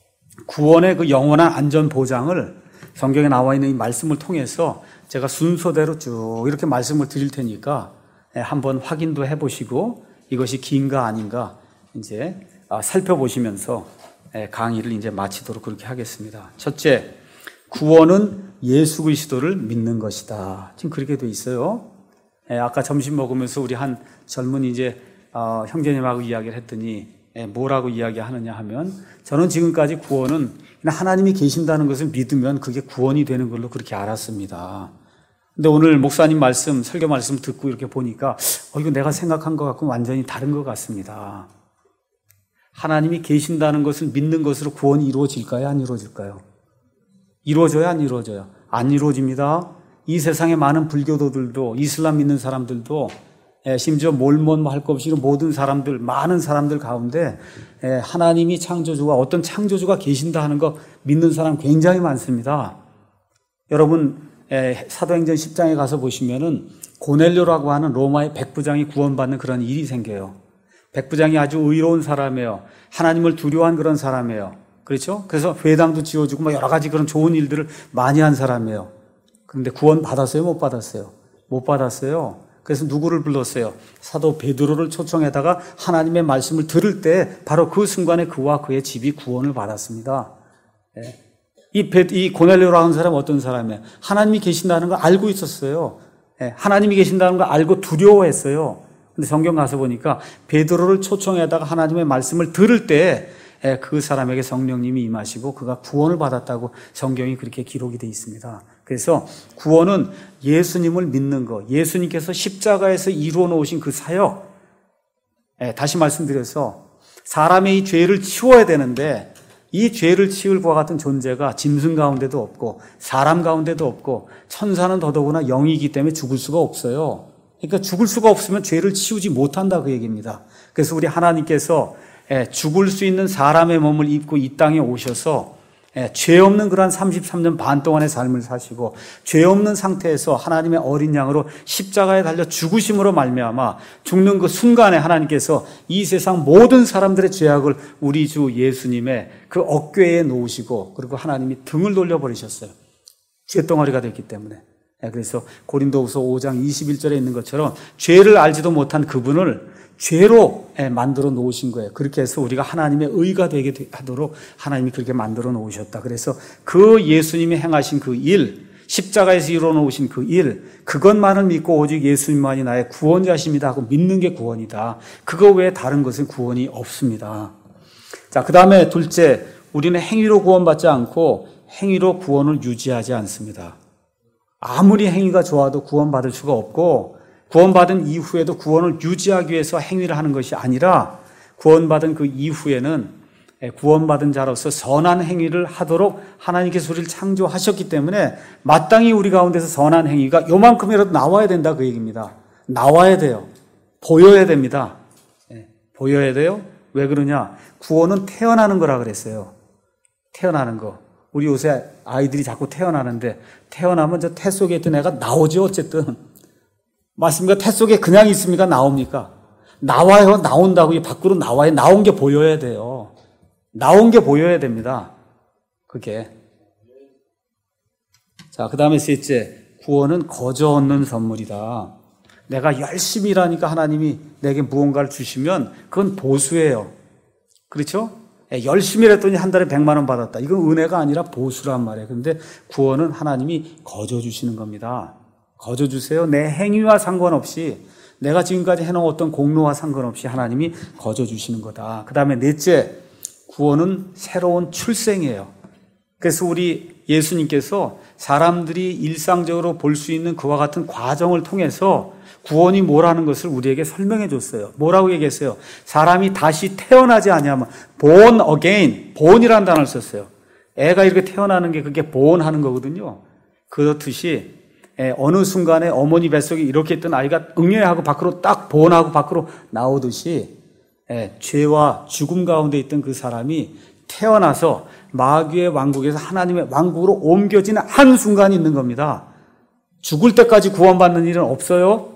구원의 그 영원한 안전 보장을 성경에 나와 있는 이 말씀을 통해서 제가 순서대로 쭉 이렇게 말씀을 드릴 테니까 예, 한번 확인도 해보시고 이것이 긴가 아닌가 이제 살펴보시면서 강의를 이제 마치도록 그렇게 하겠습니다. 첫째, 구원은 예수 그리스도를 믿는 것이다. 지금 그렇게 돼 있어요. 아까 점심 먹으면서 우리 한 젊은 이제 형제님하고 이야기를 했더니 뭐라고 이야기하느냐 하면 저는 지금까지 구원은 하나님이 계신다는 것을 믿으면 그게 구원이 되는 걸로 그렇게 알았습니다. 근데 오늘 목사님 말씀, 설교 말씀 듣고 이렇게 보니까 어, 이거 내가 생각한 것 같고 완전히 다른 것 같습니다. 하나님이 계신다는 것을 믿는 것으로 구원이 이루어질까요? 안 이루어질까요? 이루어져요? 안 이루어져요? 안 이루어집니다. 이 세상의 많은 불교도들도 이슬람 믿는 사람들도 심지어 몰몬 할 것 없이 모든 사람들, 많은 사람들 가운데 하나님이 창조주가 어떤 창조주가 계신다 하는 거 믿는 사람 굉장히 많습니다. 여러분 사도행전 십 장에 가서 보시면은 고넬료라고 하는 로마의 백부장이 구원받는 그런 일이 생겨요. 백부장이 아주 의로운 사람이에요. 하나님을 두려워한 그런 사람이에요. 그렇죠? 그래서 회당도 지어주고 뭐 여러 가지 그런 좋은 일들을 많이 한 사람이에요. 그런데 구원 받았어요? 못 받았어요? 못 받았어요. 그래서 누구를 불렀어요? 사도 베드로를 초청해다가 하나님의 말씀을 들을 때 바로 그 순간에 그와 그의 집이 구원을 받았습니다. 예. 이, 베, 이 고넬료라는 사람은 어떤 사람이에요? 하나님이 계신다는 걸 알고 있었어요. 예. 하나님이 계신다는 걸 알고 두려워했어요. 근데 성경 가서 보니까 베드로를 초청해다가 하나님의 말씀을 들을 때 그 사람에게 성령님이 임하시고 그가 구원을 받았다고 성경이 그렇게 기록이 되어 있습니다. 그래서 구원은 예수님을 믿는 것, 예수님께서 십자가에서 이루어 놓으신 그 사역, 다시 말씀드려서 사람의 이 죄를 치워야 되는데 이 죄를 치울 것과 같은 존재가 짐승 가운데도 없고 사람 가운데도 없고 천사는 더더구나 영이기 때문에 죽을 수가 없어요. 그러니까 죽을 수가 없으면 죄를 치우지 못한다 그 얘기입니다. 그래서 우리 하나님께서 죽을 수 있는 사람의 몸을 입고 이 땅에 오셔서 죄 없는 그러한 삼십삼 년 반 동안의 삶을 사시고 죄 없는 상태에서 하나님의 어린 양으로 십자가에 달려 죽으심으로 말미암아 죽는 그 순간에 하나님께서 이 세상 모든 사람들의 죄악을 우리 주 예수님의 그 어깨에 놓으시고 그리고 하나님이 등을 돌려버리셨어요. 죄덩어리가 됐기 때문에. 그래서 고린도후서 오 장 이십일 절에 있는 것처럼 죄를 알지도 못한 그분을 죄로 만들어 놓으신 거예요. 그렇게 해서 우리가 하나님의 의가 되게 하도록 하나님이 그렇게 만들어 놓으셨다. 그래서 그 예수님이 행하신 그 일, 십자가에서 이루어 놓으신 그 일, 그것만을 믿고 오직 예수님만이 나의 구원자십니다 하고 믿는 게 구원이다. 그거 외에 다른 것은 구원이 없습니다. 자, 그 다음에 둘째, 우리는 행위로 구원받지 않고 행위로 구원을 유지하지 않습니다. 아무리 행위가 좋아도 구원받을 수가 없고 구원받은 이후에도 구원을 유지하기 위해서 행위를 하는 것이 아니라 구원받은 그 이후에는 구원받은 자로서 선한 행위를 하도록 하나님께서 우리를 창조하셨기 때문에 마땅히 우리 가운데서 선한 행위가 요만큼이라도 나와야 된다 그 얘기입니다. 나와야 돼요. 보여야 됩니다. 보여야 돼요. 왜 그러냐? 구원은 태어나는 거라 그랬어요. 태어나는 거. 우리 요새 아이들이 자꾸 태어나는데 태어나면 저 태 속에 있던 애가 나오죠 어쨌든. 맞습니까? 태 속에 그냥 있습니까? 나옵니까? 나와요. 나온다고. 밖으로 나와요. 나온 게 보여야 돼요. 나온 게 보여야 됩니다. 그게. 자, 그 다음에 셋째. 구원은 거저 얻는 선물이다. 내가 열심히 일하니까 하나님이 내게 무언가를 주시면 그건 보수예요. 그렇죠? 열심히 일했더니 한 달에 백만 원 받았다. 이건 은혜가 아니라 보수란 말이에요. 그런데 구원은 하나님이 거저 주시는 겁니다. 거저 주세요. 내 행위와 상관없이 내가 지금까지 해놓은 어떤 공로와 상관없이 하나님이 거저 주시는 거다. 그 다음에 넷째, 구원은 새로운 출생이에요. 그래서 우리 예수님께서 사람들이 일상적으로 볼 수 있는 그와 같은 과정을 통해서 구원이 뭐라는 것을 우리에게 설명해 줬어요. 뭐라고 얘기했어요? 사람이 다시 태어나지 아니하면 born again, born이라는 단어를 썼어요. 애가 이렇게 태어나는 게 그게 born 하는 거거든요. 그렇듯이 어느 순간에 어머니 뱃속에 이렇게 있던 아이가 응애하고 밖으로 딱 born하고 밖으로 나오듯이 죄와 죽음 가운데 있던 그 사람이 태어나서 마귀의 왕국에서 하나님의 왕국으로 옮겨지는 한순간이 있는 겁니다. 죽을 때까지 구원받는 일은 없어요.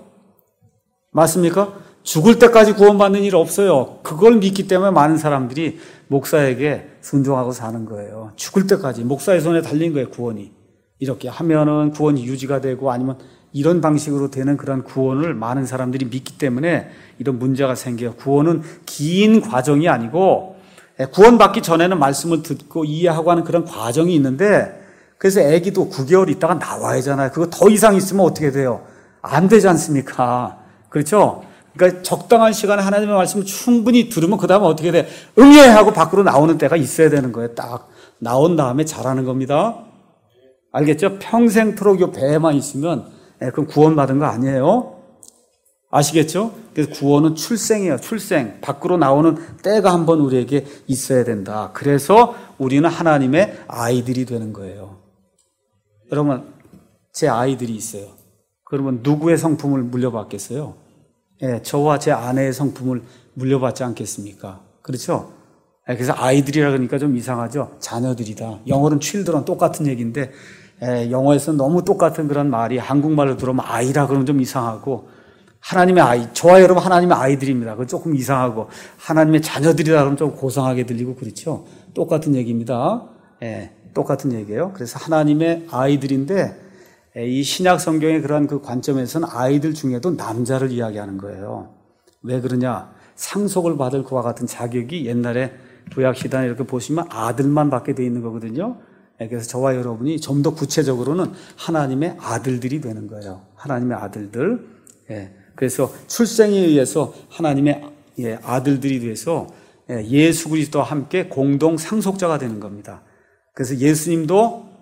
맞습니까? 죽을 때까지 구원받는 일 없어요. 그걸 믿기 때문에 많은 사람들이 목사에게 순종하고 사는 거예요. 죽을 때까지 목사의 손에 달린 거예요. 구원이. 이렇게 하면은 구원이 유지가 되고 아니면 이런 방식으로 되는 그런 구원을 많은 사람들이 믿기 때문에 이런 문제가 생겨요. 구원은 긴 과정이 아니고 구원받기 전에는 말씀을 듣고 이해하고 하는 그런 과정이 있는데 그래서 아기도 구 개월 있다가 나와야 하잖아요. 그거 더 이상 있으면 어떻게 돼요? 안 되지 않습니까? 그렇죠? 그러니까 적당한 시간에 하나님의 말씀을 충분히 들으면 그 다음에 어떻게 돼? 응애하고 밖으로 나오는 때가 있어야 되는 거예요. 딱 나온 다음에 자라는 겁니다. 알겠죠? 평생토록 요 배에만 있으면 그럼 구원받은 거 아니에요? 아시겠죠? 그래서 구원은 출생이에요. 출생. 밖으로 나오는 때가 한번 우리에게 있어야 된다. 그래서 우리는 하나님의 아이들이 되는 거예요. 여러분, 제 아이들이 있어요. 그러면 누구의 성품을 물려받겠어요? 예, 저와 제 아내의 성품을 물려받지 않겠습니까? 그렇죠? 예, 그래서 아이들이라 그러니까 좀 이상하죠? 자녀들이다. 영어로는 children 똑같은 얘기인데, 예, 영어에서는 너무 똑같은 그런 말이 한국말로 들어오면 아이라 그러면 좀 이상하고, 하나님의 아이, 저와 여러분 하나님의 아이들입니다. 그건 조금 이상하고, 하나님의 자녀들이라 그러면 좀 고상하게 들리고 그렇죠? 똑같은 얘기입니다. 예, 똑같은 얘기예요. 그래서 하나님의 아이들인데, 이 신약 성경의 그러한 그 관점에서는 아이들 중에도 남자를 이야기하는 거예요. 왜 그러냐? 상속을 받을 그와 같은 자격이 옛날에 구약 시단에 이렇게 보시면 아들만 받게 돼 있는 거거든요. 그래서 저와 여러분이 좀 더 구체적으로는 하나님의 아들들이 되는 거예요. 하나님의 아들들. 그래서 출생에 의해서 하나님의 아들들이 돼서 예수 그리스도와 함께 공동 상속자가 되는 겁니다. 그래서 예수님도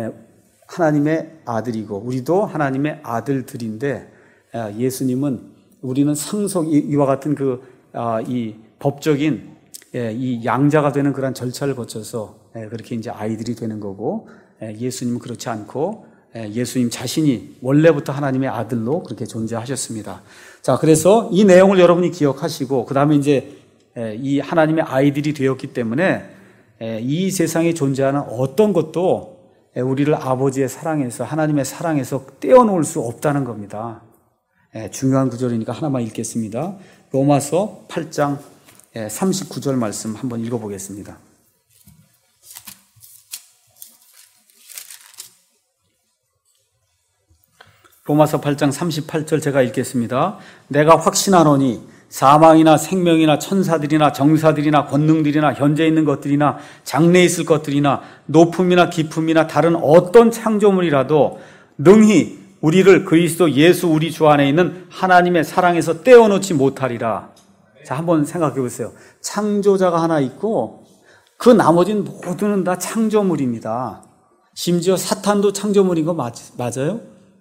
하나님의 아들이고 우리도 하나님의 아들들인데 예수님은 우리는 상속 이와 같은 그 이 법적인 이 양자가 되는 그런 절차를 거쳐서 그렇게 이제 아이들이 되는 거고 예수님은 그렇지 않고 예수님 자신이 원래부터 하나님의 아들로 그렇게 존재하셨습니다. 자, 그래서 이 내용을 여러분이 기억하시고 그 다음에 이제 이 하나님의 아이들이 되었기 때문에 이 세상에 존재하는 어떤 것도 우리를 아버지의 사랑에서 하나님의 사랑에서 떼어놓을 수 없다는 겁니다. 중요한 구절이니까 하나만 읽겠습니다. 로마서 팔 장 삼십구 절 말씀 한번 읽어보겠습니다. 로마서 팔 장 삼십팔 절 제가 읽겠습니다. 내가 확신하노니 사망이나 생명이나 천사들이나 정사들이나 권능들이나 현재 있는 것들이나 장래에 있을 것들이나 높음이나 깊음이나 다른 어떤 창조물이라도 능히 우리를 그리스도 예수 우리 주 안에 있는 하나님의 사랑에서 떼어놓지 못하리라. 자, 한번 생각해 보세요. 창조자가 하나 있고 그 나머지는 모두는 다 창조물입니다. 심지어 사탄도 창조물인 거 맞, 맞아요?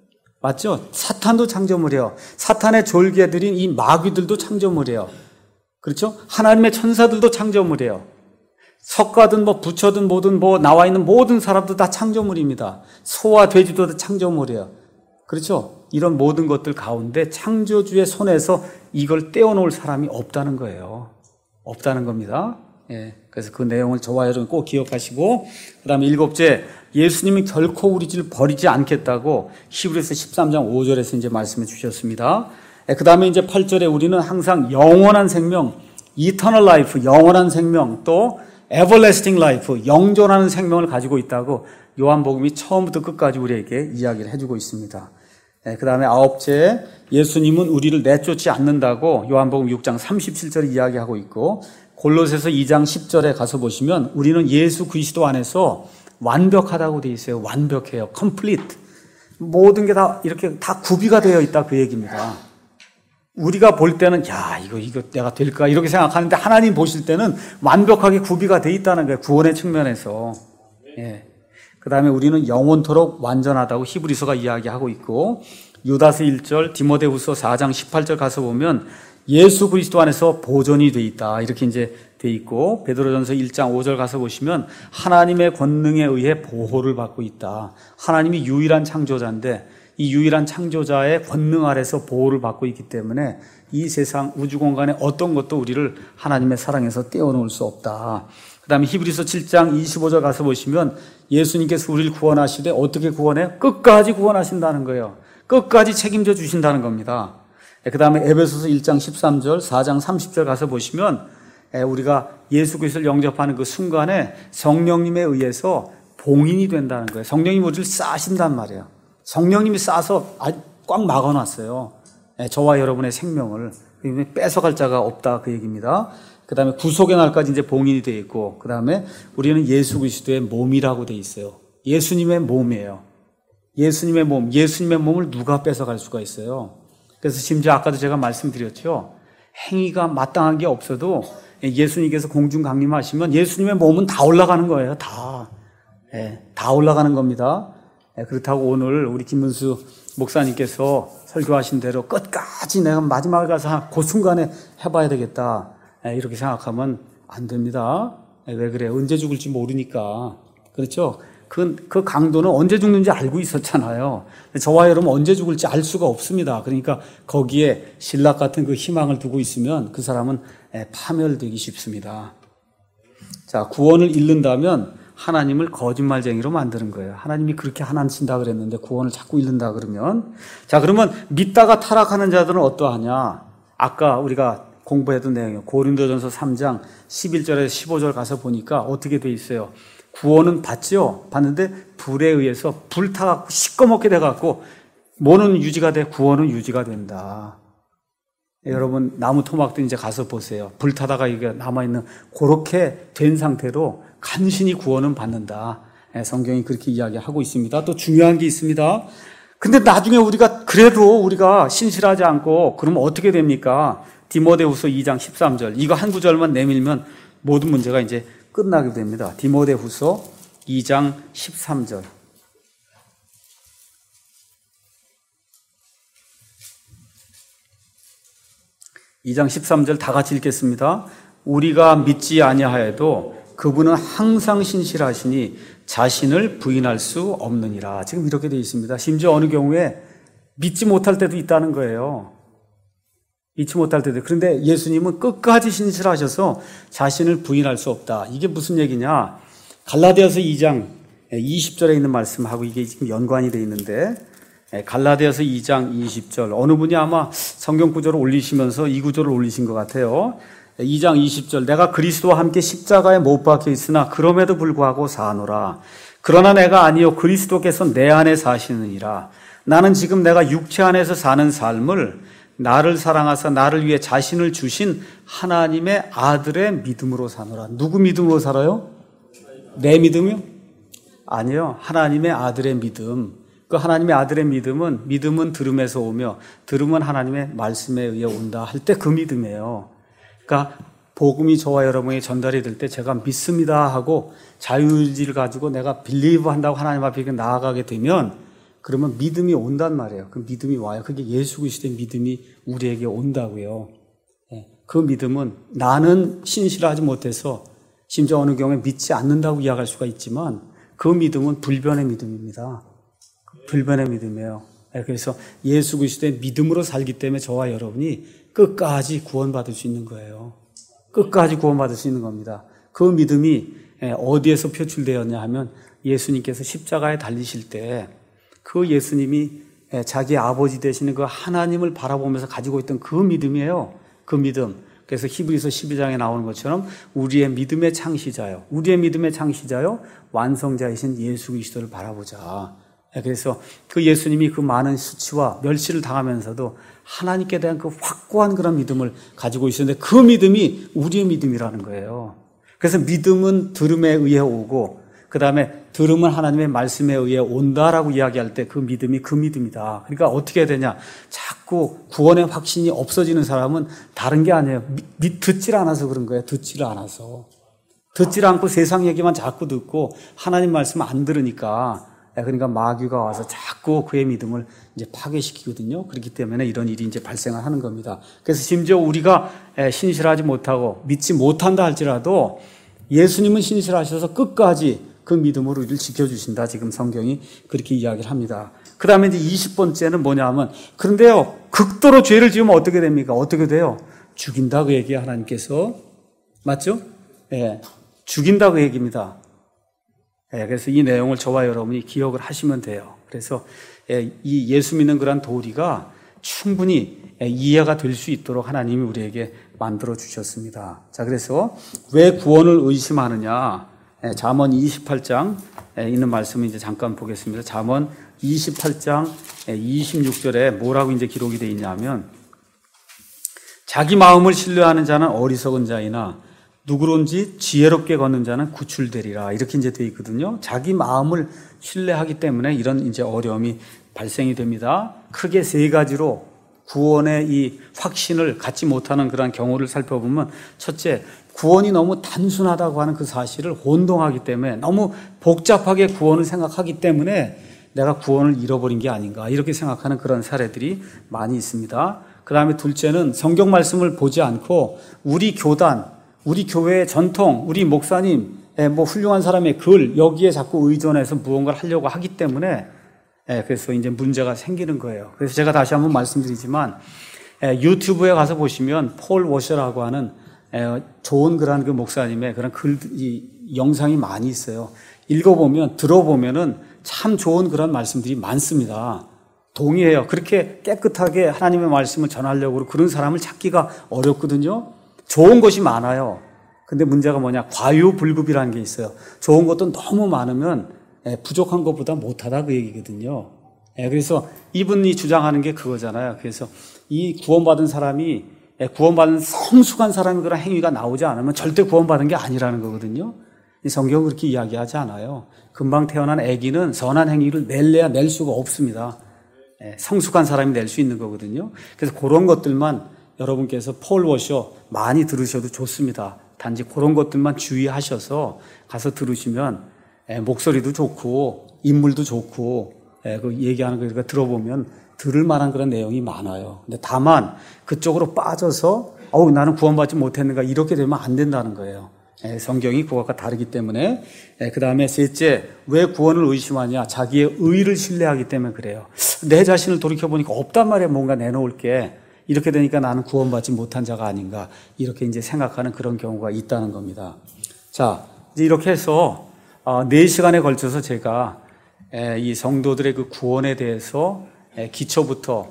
맞죠? 사탄도 창조물이에요. 사탄의 졸개들인 이 마귀들도 창조물이에요. 그렇죠? 하나님의 천사들도 창조물이에요. 석가든 뭐 부처든 뭐든 뭐 나와 있는 모든 사람도 다 창조물입니다. 소와 돼지도 다 창조물이에요. 그렇죠? 이런 모든 것들 가운데 창조주의 손에서 이걸 떼어놓을 사람이 없다는 거예요. 없다는 겁니다. 예. 그래서 그 내용을 저와 여러분 꼭 기억하시고, 그 다음에 일곱째, 예수님이 결코 우리 를 버리지 않겠다고 히브리서 십삼 장 오 절에서 이제 말씀해 주셨습니다. 예. 그 다음에 이제 팔 절에 우리는 항상 영원한 생명, eternal life, 영원한 생명, 또 everlasting life, 영존하는 생명을 가지고 있다고 요한복음이 처음부터 끝까지 우리에게 이야기를 해주고 있습니다. 예. 그 다음에 아홉째, 예수님은 우리를 내쫓지 않는다고 요한복음 육 장 삼십칠 절에 이야기하고 있고, 골로새서 이 장 십 절에 가서 보시면 우리는 예수 그리스도 안에서 완벽하다고 되어 있어요. 완벽해요. complete. 모든 게 다 이렇게 다 구비가 되어 있다 그 얘기입니다. 우리가 볼 때는 야 이거 이거 내가 될까 이렇게 생각하는데 하나님 보실 때는 완벽하게 구비가 되어 있다는 거예요. 구원의 측면에서. 예. 그 다음에 우리는 영원토록 완전하다고 히브리서가 이야기하고 있고, 유다서 일 절, 디모데후서 사 장 십팔 절 가서 보면 예수 그리스도 안에서 보존이 돼 있다 이렇게 이제 돼 있고, 베드로전서 일 장 오 절 가서 보시면 하나님의 권능에 의해 보호를 받고 있다. 하나님이 유일한 창조자인데 이 유일한 창조자의 권능 아래서 보호를 받고 있기 때문에 이 세상 우주 공간의 어떤 것도 우리를 하나님의 사랑에서 떼어놓을 수 없다. 그 다음에 히브리서 칠 장 이십오 절 가서 보시면 예수님께서 우리를 구원하시되 어떻게 구원해요? 끝까지 구원하신다는 거예요. 끝까지 책임져 주신다는 겁니다. 그 다음에 에베소서 일 장 십삼 절, 사 장 삼십 절 가서 보시면 우리가 예수 그리스도를 영접하는 그 순간에 성령님에 의해서 봉인이 된다는 거예요. 성령님이 우리를 싸신단 말이에요. 성령님이 싸서 꽉 막아놨어요. 저와 여러분의 생명을. 뺏어갈 자가 없다 그 얘기입니다. 그 다음에 구속의 날까지 이제 봉인이 되어 있고, 그 다음에 우리는 예수 그리스도의 몸이라고 되어 있어요. 예수님의 몸이에요. 예수님의 몸, 예수님의 몸을 누가 뺏어갈 수가 있어요? 그래서 심지어 아까도 제가 말씀드렸죠. 행위가 마땅한 게 없어도 예수님께서 공중 강림하시면 예수님의 몸은 다 올라가는 거예요. 다. 예, 다 올라가는 겁니다. 예, 그렇다고 오늘 우리 김문수 목사님께서 설교하신 대로 끝까지 내가 마지막에 가서 그 순간에 해봐야 되겠다. 예, 이렇게 생각하면 안 됩니다. 예, 왜 그래? 언제 죽을지 모르니까. 그렇죠? 그, 그 강도는 언제 죽는지 알고 있었잖아요. 저와 여러분 언제 죽을지 알 수가 없습니다. 그러니까 거기에 신락 같은 그 희망을 두고 있으면 그 사람은 파멸되기 쉽습니다. 자, 구원을 잃는다면 하나님을 거짓말쟁이로 만드는 거예요. 하나님이 그렇게 하나님신다 그랬는데 구원을 자꾸 잃는다 그러면. 자, 그러면 믿다가 타락하는 자들은 어떠하냐? 아까 우리가 공부했던 내용이에요. 고린도전서 삼 장 십일 절에서 십오 절 가서 보니까 어떻게 돼 있어요? 구원은 받죠. 받는데 불에 의해서 불타갖고 시꺼멓게 돼갖고 뭐는 유지가 돼? 구원은 유지가 된다. 여러분 나무 토막도 이제 가서 보세요. 불타다가 이게 남아있는 그렇게 된 상태로 간신히 구원은 받는다. 성경이 그렇게 이야기하고 있습니다. 또 중요한 게 있습니다. 근데 나중에 우리가 그래도 우리가 신실하지 않고 그러면 어떻게 됩니까? 디모데후서 이 장 십삼 절 이거 한 구절만 내밀면 모든 문제가 이제 끝나게 됩니다. 디모데후서 이 장 십삼 절. 이 장 십삼 절 다 같이 읽겠습니다. 우리가 믿지 아니하여도 그분은 항상 신실하시니 자신을 부인할 수 없느니라. 지금 이렇게 되어 있습니다. 심지어 어느 경우에 믿지 못할 때도 있다는 거예요. 믿지 못할 때도. 그런데 예수님은 끝까지 신실하셔서 자신을 부인할 수 없다. 이게 무슨 얘기냐? 갈라디아서 이 장 이십 절에 있는 말씀하고 이게 지금 연관이 되어 있는데, 갈라디아서 이 장 이십 절 어느 분이 아마 성경 구절을 올리시면서 이 구절을 올리신 것 같아요. 이 장 이십 절 내가 그리스도와 함께 십자가에 못 박혀 있으나 그럼에도 불구하고 사노라. 그러나 내가 아니요 그리스도께서 내 안에 사시느니라. 나는 지금 내가 육체 안에서 사는 삶을 나를 사랑하사 나를 위해 자신을 주신 하나님의 아들의 믿음으로 사노라. 누구 믿음으로 살아요? 내 믿음이요? 아니요. 하나님의 아들의 믿음. 그 하나님의 아들의 믿음은 믿음은 들음에서 오며 들음은 하나님의 말씀에 의해 온다 할 때 그 믿음이에요. 그러니까 복음이 저와 여러분에게 전달이 될 때 제가 믿습니다 하고 자유의지를 가지고 내가 빌리브 한다고 하나님 앞에 나아가게 되면 그러면 믿음이 온단 말이에요. 그 믿음이 와요. 그게 예수 그리스도의 믿음이 우리에게 온다고요. 그 믿음은 나는 신실하지 못해서 심지어 어느 경우에 믿지 않는다고 이야기할 수가 있지만 그 믿음은 불변의 믿음입니다. 불변의 믿음이에요. 그래서 예수 그리스도의 믿음으로 살기 때문에 저와 여러분이 끝까지 구원받을 수 있는 거예요. 끝까지 구원받을 수 있는 겁니다. 그 믿음이 어디에서 표출되었냐 하면 예수님께서 십자가에 달리실 때 그 예수님이 자기 아버지 되시는 그 하나님을 바라보면서 가지고 있던 그 믿음이에요. 그 믿음. 그래서 히브리서 십이 장에 나오는 것처럼 우리의 믿음의 창시자요. 우리의 믿음의 창시자요. 완성자이신 예수 그리스도를 바라보자. 그래서 그 예수님이 그 많은 수치와 멸시를 당하면서도 하나님께 대한 그 확고한 그런 믿음을 가지고 있었는데 그 믿음이 우리의 믿음이라는 거예요. 그래서 믿음은 들음에 의해 오고 그 다음에 들음은 하나님의 말씀에 의해 온다라고 이야기할 때 그 믿음이 그 믿음이다. 그러니까 어떻게 해야 되냐. 자꾸 구원의 확신이 없어지는 사람은 다른 게 아니에요. 믿, 듣질 않아서 그런 거예요. 듣지를 않아서. 듣질 않고 세상 얘기만 자꾸 듣고 하나님 말씀 안 들으니까 그러니까 마귀가 와서 자꾸 그의 믿음을 이제 파괴시키거든요. 그렇기 때문에 이런 일이 이제 발생을 하는 겁니다. 그래서 심지어 우리가 신실하지 못하고 믿지 못한다 할지라도 예수님은 신실하셔서 끝까지 그 믿음으로 우리를 지켜주신다. 지금 성경이 그렇게 이야기를 합니다. 그 다음에 이제 이십 번째는 뭐냐 하면 그런데요, 극도로 죄를 지으면 어떻게 됩니까? 어떻게 돼요? 죽인다 그 얘기야, 하나님께서. 맞죠? 예. 죽인다 그 얘기입니다. 예, 그래서 이 내용을 저와 여러분이 기억을 하시면 돼요. 그래서 예, 이 예수 믿는 그런 도리가 충분히 예, 이해가 될 수 있도록 하나님이 우리에게 만들어 주셨습니다. 자, 그래서 왜 구원을 의심하느냐? 예, 잠언 이십팔 장 예, 있는 말씀을 이제 잠깐 보겠습니다. 잠언 이십팔 장 예, 이십육 절에 뭐라고 이제 기록이 되어 있냐면 자기 마음을 신뢰하는 자는 어리석은 자이나 누구론지 지혜롭게 걷는 자는 구출되리라. 이렇게 이제 되어 있거든요. 자기 마음을 신뢰하기 때문에 이런 이제 어려움이 발생이 됩니다. 크게 세 가지로 구원의 이 확신을 갖지 못하는 그런 경우를 살펴보면 첫째, 구원이 너무 단순하다고 하는 그 사실을 혼동하기 때문에 너무 복잡하게 구원을 생각하기 때문에 내가 구원을 잃어버린 게 아닌가 이렇게 생각하는 그런 사례들이 많이 있습니다. 그 다음에 둘째는 성경 말씀을 보지 않고 우리 교단, 우리 교회의 전통, 우리 목사님, 뭐 훌륭한 사람의 글 여기에 자꾸 의존해서 무언가를 하려고 하기 때문에 그래서 이제 문제가 생기는 거예요. 그래서 제가 다시 한번 말씀드리지만 유튜브에 가서 보시면 폴 워셔라고 하는 좋은 그런 그 목사님의 그런 글, 이 영상이 많이 있어요. 읽어보면, 들어보면은 참 좋은 그런 말씀들이 많습니다. 동의해요. 그렇게 깨끗하게 하나님의 말씀을 전하려고 그런 사람을 찾기가 어렵거든요. 좋은 것이 많아요. 근데 문제가 뭐냐? 과유불급이라는 게 있어요. 좋은 것도 너무 많으면 부족한 것보다 못하다 그 얘기거든요. 그래서 이분이 주장하는 게 그거잖아요. 그래서 이 구원받은 사람이 구원받은 성숙한 사람의 그런 행위가 나오지 않으면 절대 구원받은 게 아니라는 거거든요. 이 성경은 그렇게 이야기하지 않아요. 금방 태어난 아기는 선한 행위를 낼래야 낼 수가 없습니다. 성숙한 사람이 낼 수 있는 거거든요. 그래서 그런 것들만 여러분께서 폴 워셔 많이 들으셔도 좋습니다. 단지 그런 것들만 주의하셔서 가서 들으시면 목소리도 좋고 인물도 좋고 그 얘기하는 거 그러니까 들어보면 들을 만한 그런 내용이 많아요. 근데 다만 그쪽으로 빠져서 어우 나는 구원받지 못했는가 이렇게 되면 안 된다는 거예요. 성경이 그것과 다르기 때문에. 그 다음에 셋째, 왜 구원을 의심하냐? 자기의 의를 신뢰하기 때문에 그래요. 내 자신을 돌이켜보니까 없단 말이에요. 뭔가 내놓을 게. 이렇게 되니까 나는 구원받지 못한 자가 아닌가 이렇게 이제 생각하는 그런 경우가 있다는 겁니다. 자, 이제 이렇게 해서 네 시간에 걸쳐서 제가 이 성도들의 그 구원에 대해서 기초부터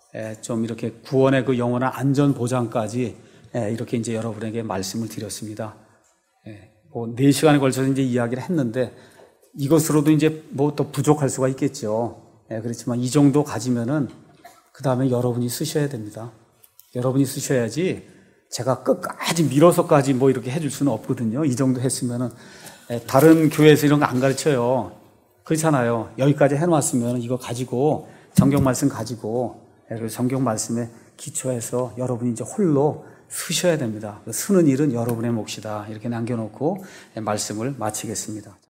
좀 이렇게 구원의 그 영원한 안전 보장까지 이렇게 이제 여러분에게 말씀을 드렸습니다. 뭐 네 시간에 걸쳐서 이제 이야기를 했는데 이것으로도 이제 뭐 또 부족할 수가 있겠죠. 그렇지만 이 정도 가지면은 그 다음에 여러분이 쓰셔야 됩니다. 여러분이 쓰셔야지 제가 끝까지 밀어서까지 뭐 이렇게 해줄 수는 없거든요. 이 정도 했으면은 다른 교회에서 이런 거 안 가르쳐요. 그렇잖아요. 여기까지 해놨으면 이거 가지고 성경 말씀 가지고 성경 말씀에 기초해서 여러분이 이제 홀로 쓰셔야 됩니다. 쓰는 일은 여러분의 몫이다. 이렇게 남겨놓고 말씀을 마치겠습니다.